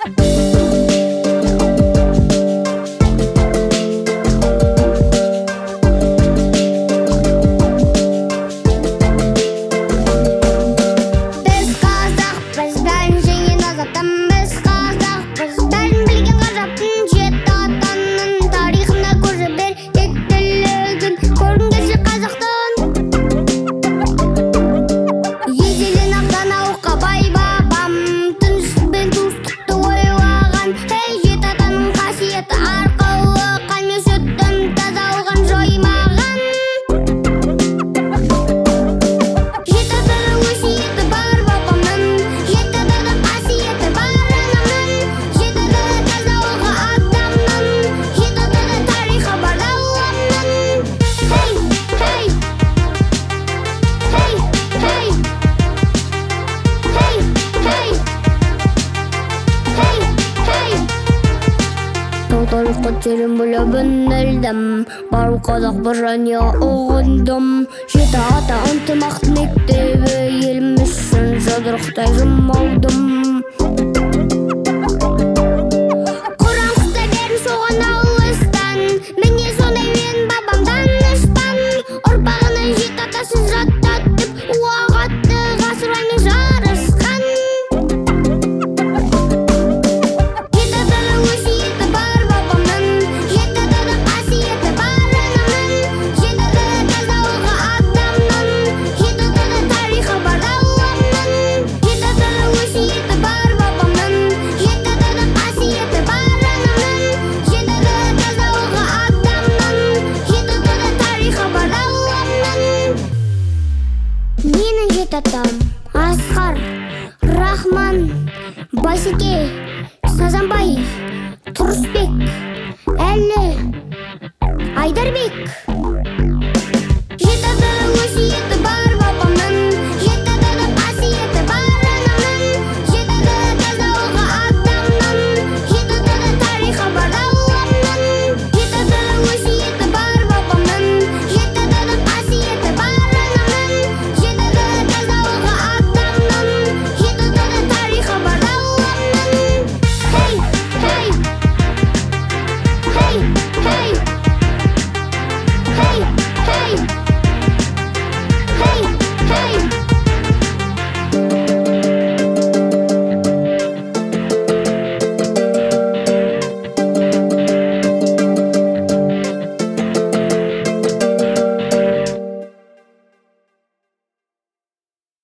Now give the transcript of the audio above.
Көтерім білібін әлдім, бар қазақ бір және ұғындым. Жеті ата ынтымақ мектебі, еліміз үшін жұдырықтай жұмаудым. Құран құстай берін соған алыстан, міне сондай мен бабамдан ұштан. Ұрпағына жеті атасын жаттатып, уағатты ғасырмен жарысқан. Менің жеті атам Асқар, Рахман, Байсеке, Сазанбай, Тұрысбек, Әлі, Айдарбек.